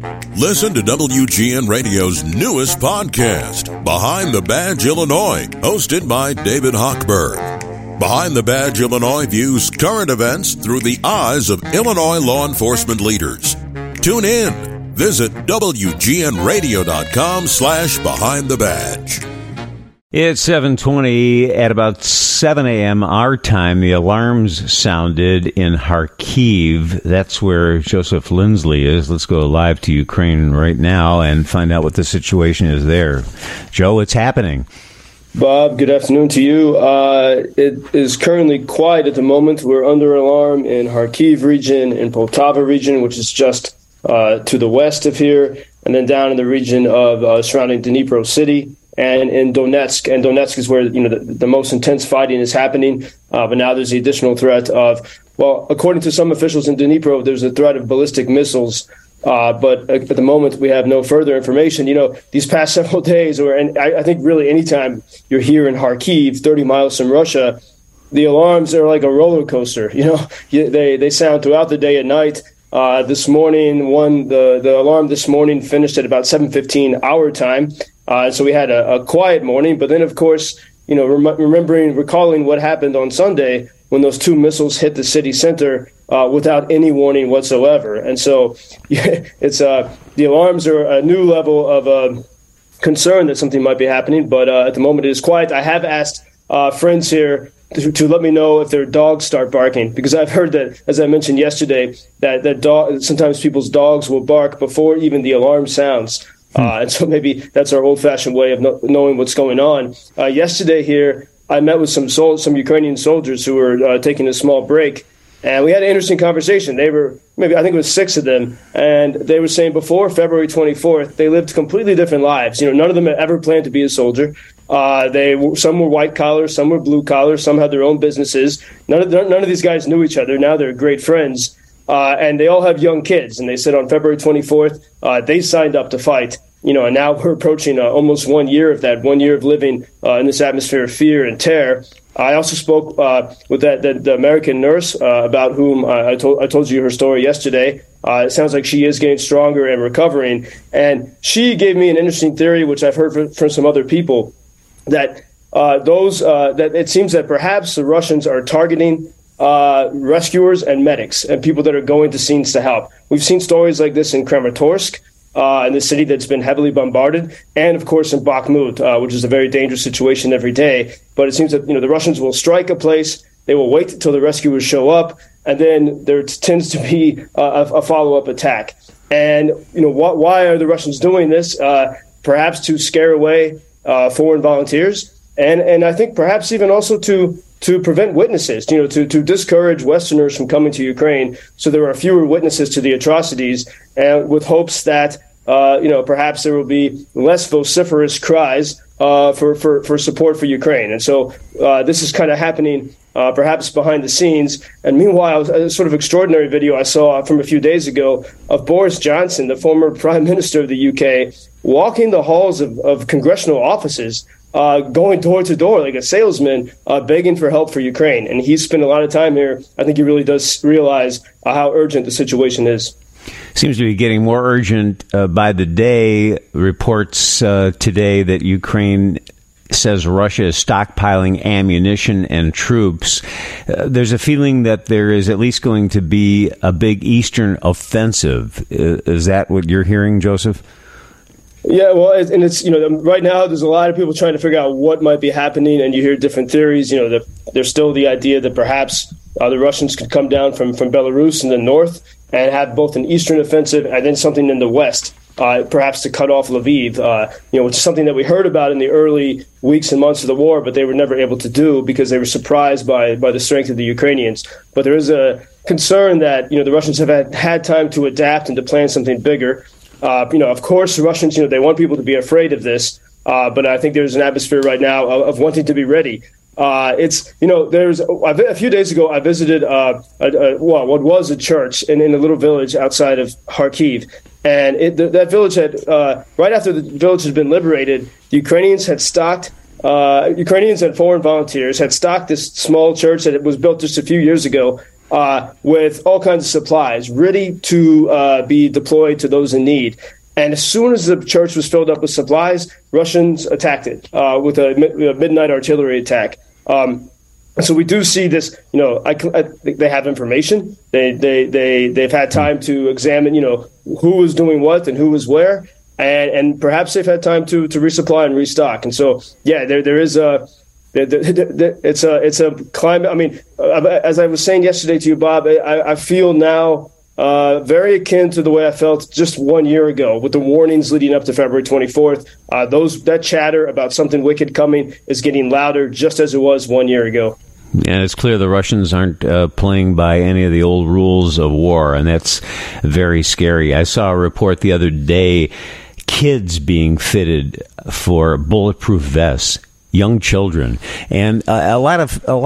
Listen to WGN Radio's newest podcast, Behind the Badge Illinois, hosted by David Hochberg. Behind the Badge Illinois views current events through the eyes of Illinois law enforcement leaders. Tune in. Visit WGNRadio.com/Behind the Badge. It's 7:20 at about 7 a.m. our time. The alarms sounded in Kharkiv. That's where Joseph Lindsley is. Let's go live to Ukraine right now and find out what the situation is there. Joe, what's happening? Bob, good afternoon to you. It is currently quiet at the moment. We're under alarm in Kharkiv region, in Poltava region, which is just to the west of here, and then down in the region of surrounding Dnipro city. And in Donetsk, and Donetsk is where the most intense fighting is happening. But now there's the additional threat of, well, according to some officials in Dnipro, there's a threat of ballistic missiles. But at the moment, we have no further information. These past several days, and I think really anytime you're here in Kharkiv, 30 miles from Russia, the alarms are like a roller coaster. They sound throughout the day and night. This morning, the alarm this morning finished at about 7:15 our time. So we had a quiet morning, but then, of course, recalling what happened on Sunday when those two missiles hit the city center without any warning whatsoever. And so it's the alarms are a new level of concern that something might be happening. But at the moment, it is quiet. I have asked friends here to let me know if their dogs start barking, because I've heard that, as I mentioned yesterday, that sometimes people's dogs will bark before even the alarm sounds. And so maybe that's our old-fashioned way of knowing what's going on. Yesterday here, I met with some Ukrainian soldiers who were taking a small break, and we had an interesting conversation. They were, I think it was 6 of them, and they were saying before February 24th, they lived completely different lives. None of them had ever planned to be a soldier. Some were white collar, some were blue collar, some had their own businesses. None of these guys knew each other. Now they're great friends. And they all have young kids. And they said on February 24th, they signed up to fight. And now we're approaching almost 1 year of that, 1 year of living in this atmosphere of fear and terror. I also spoke with the American nurse about whom I told you her story yesterday. It sounds like she is getting stronger and recovering. And she gave me an interesting theory, which I've heard from some other people, that that it seems that perhaps the Russians are targeting rescuers and medics and people that are going to scenes to help. We've seen stories like this in Kramatorsk, in the city that's been heavily bombarded, and of course in Bakhmut, which is a very dangerous situation every day. But it seems that the Russians will strike a place, they will wait until the rescuers show up, and then there tends to be a follow-up attack. And why are the Russians doing this? Perhaps to scare away foreign volunteers, and I think perhaps even also to prevent witnesses, to discourage Westerners from coming to Ukraine, so there are fewer witnesses to the atrocities, and with hopes that perhaps there will be less vociferous cries for support for Ukraine. And so this is kind of happening perhaps behind the scenes. And meanwhile, a sort of extraordinary video I saw from a few days ago of Boris Johnson, the former Prime Minister of the UK, walking the halls of congressional offices, going door to door like a salesman, begging for help for Ukraine. And he's spent a lot of time here. I think he really does realize how urgent the situation is. Seems to be getting more urgent by the day. Reports today that Ukraine says Russia is stockpiling ammunition and troops. There's a feeling that there is at least going to be a big eastern offensive. Is that what you're hearing, Joseph? Yeah, well, and it's, right now there's a lot of people trying to figure out what might be happening, and you hear different theories. There's still the idea that perhaps the Russians could come down from Belarus in the north and have both an eastern offensive and then something in the west, perhaps to cut off Lviv, which is something that we heard about in the early weeks and months of the war, but they were never able to do because they were surprised by the strength of the Ukrainians. But there is a concern that, the Russians have had time to adapt and to plan something bigger. Of course, the Russians, they want people to be afraid of this, but I think there's an atmosphere right now of wanting to be ready. A few days ago, I visited what was a church in a little village outside of Kharkiv. And that village had, right after the village had been liberated, the Ukrainians and foreign volunteers had stocked this small church that was built just a few years ago. with all kinds of supplies ready to be deployed to those in need. And as soon as the church was filled up with supplies, Russians attacked it with a midnight artillery attack. So we do see this. I think they have information. They've had time to examine, who was doing what and who was where, and perhaps they've had time to resupply and restock. And so, yeah, there is it's a climate. I mean, as I was saying yesterday to you, Bob, I feel now very akin to the way I felt just 1 year ago with the warnings leading up to February 24th. That chatter about something wicked coming is getting louder, just as it was 1 year ago. And it's clear the Russians aren't playing by any of the old rules of war, and that's very scary. I saw a report the other day, kids being fitted for bulletproof vests. Young children, and a lot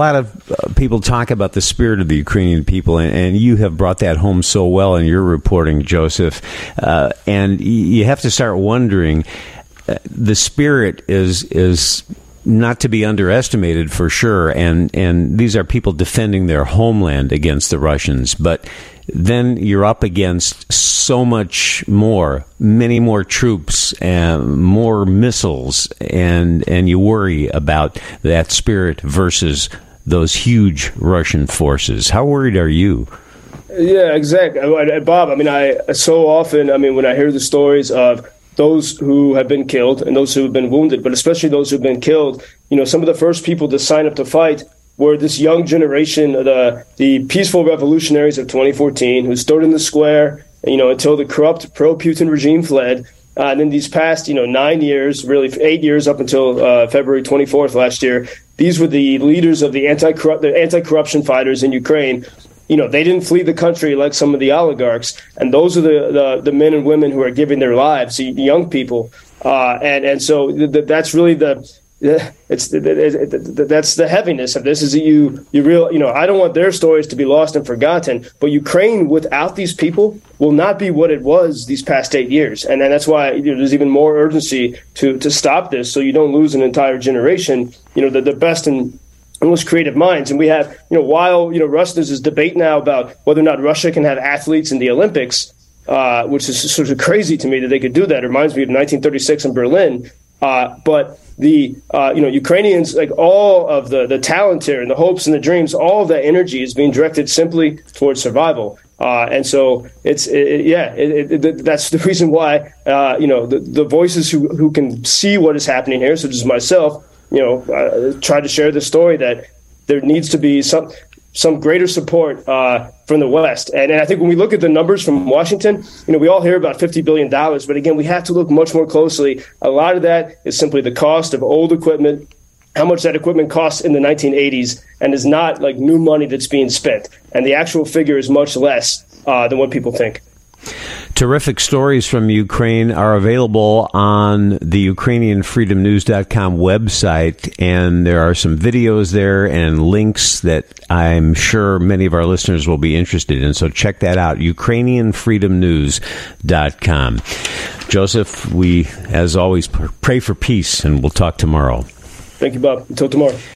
of people talk about the spirit of the Ukrainian people, and you have brought that home so well in your reporting, Joseph. And you have to start wondering, the spirit is not to be underestimated for sure, and these are people defending their homeland against the Russians, but then you're up against so much more, many more troops and more missiles, and you worry about that spirit versus those huge Russian forces. How worried are you? Yeah, exactly. Bob, when I hear the stories of those who have been killed and those who have been wounded, but especially those who have been killed, some of the first people to sign up to fight were this young generation, the peaceful revolutionaries of 2014, who stood in the square, until the corrupt pro-Putin regime fled. And in these past, 9 years, really 8 years up until February 24th last year, these were the leaders of the anti-corruption fighters in Ukraine. They didn't flee the country like some of the oligarchs, and those are the men and women who are giving their lives, the young people, and so that's really that's the heaviness of this. Is that you I don't want their stories to be lost and forgotten, but Ukraine without these people will not be what it was these past 8 years, and that's why there's even more urgency to stop this, so you don't lose an entire generation. The best and most creative minds. And we have, while Russia, there's this debate now about whether or not Russia can have athletes in the Olympics, which is sort of crazy to me that they could do that. It reminds me of 1936 in Berlin. But the Ukrainians, like all of the talent here and the hopes and the dreams, all of that energy is being directed simply towards survival. And so that's the reason why the voices who can see what is happening here, such as myself, try to share the story that there needs to be some greater support from the West. And I think when we look at the numbers from Washington, we all hear about $50 billion, but again, we have to look much more closely. A lot of that is simply the cost of old equipment, how much that equipment costs in the 1980s, and is not like new money that's being spent. And the actual figure is much less than what people think. Terrific stories from Ukraine are available on the UkrainianFreedomNews.com website, and there are some videos there and links that I'm sure many of our listeners will be interested in. So check that out, UkrainianFreedomNews.com. Joseph, we, as always, pray for peace, and we'll talk tomorrow. Thank you, Bob. Until tomorrow.